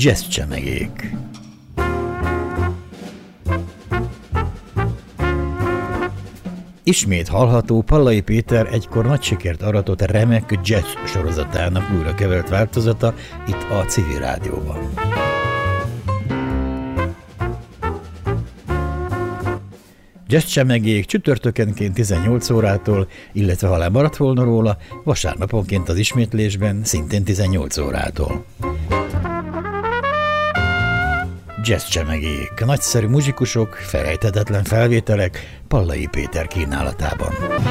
Jazz csemegék. Ismét hallható Pallai Péter egykor nagy sikert aratott remek jazz sorozatának újra kevert változata itt a Civil Rádióban. Jazz csemegék csütörtökenként 18 órától, illetve ha lemaradt volna róla, vasárnaponként az ismétlésben szintén 18 órától. Jazz csemegék, nagyszerű muzsikusok, felejthetetlen felvételek Pallai Péter kínálatában.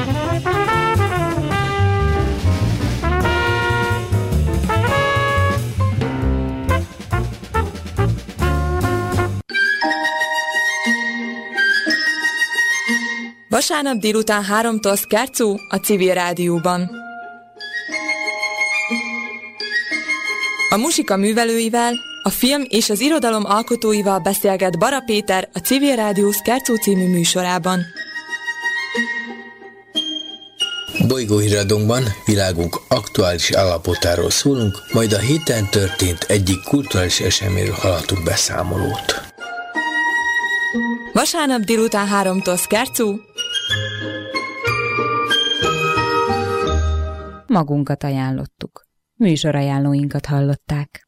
Vasárnap délután 3-tól Scherzo a Civil Rádióban. A muzsika művelőivel, a film és az irodalom alkotóival beszélget Bara Péter a Civil Rádió Scherzo című műsorában. Bolygóhíradónkban világunk aktuális állapotáról szólunk, majd a héten történt egyik kulturális eseményről hallhatunk beszámolót. Vasárnap délután 3-tól Scherzo. Magunkat ajánlottuk. Műsorajánlóinkat hallották.